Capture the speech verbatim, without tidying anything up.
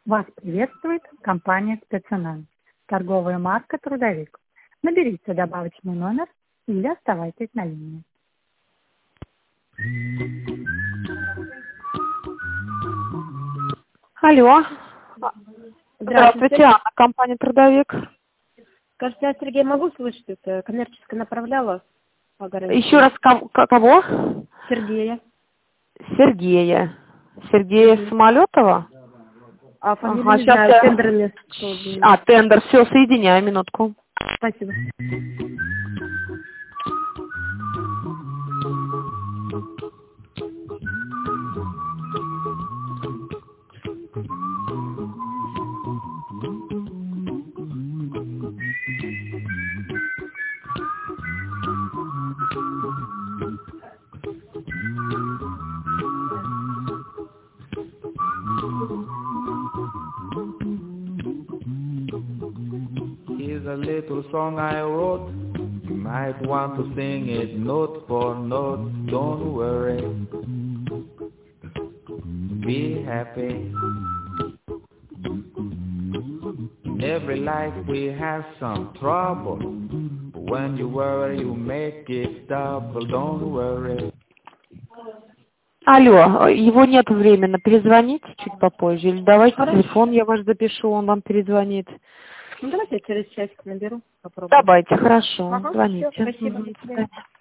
Вас приветствует компания «Спецэнерго», торговая марка «Трудовик». Наберите добавочный номер или оставайтесь на линии. Алло. Здравствуйте. Здравствуйте, Анна, компания «Трудовик». Скажите, я Сергея могу слышать? Это коммерческое направляла по гарантии. Еще раз, кого? кого? Сергея. Сергея. Сергея Мгм. Самолетова? А фамилию Ага, не сейчас знаю, я... тендерами. А, тендер, все, соединяю, минутку. Спасибо. Here's a little song I wrote. You might want to sing it note for note. Don't worry. Be happy. In every life we have some trouble. When you worry, you make it double. Don't worry. Алло, его нет временно. Перезвоните чуть попозже. Или давайте Хорошо. телефон я ваш запишу, он вам перезвонит. Ну, давайте я через часик наберу. Попробуем. Давайте, хорошо, Ага, звоните. всё, спасибо. Мгм, До до свидания. свидания.